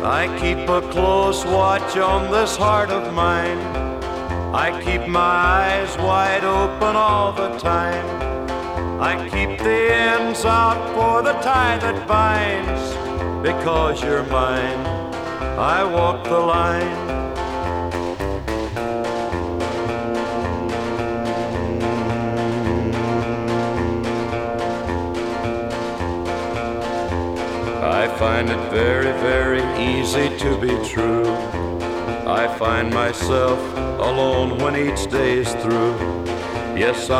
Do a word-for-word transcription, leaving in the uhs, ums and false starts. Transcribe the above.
I keep a close watch on this heart of mine. I keep my eyes wide open all the time. I keep the ends out for the tie that binds. Because you're mine, I walk the line. I find it very, very easy to be true. I find myself alone when each day is through. Yes,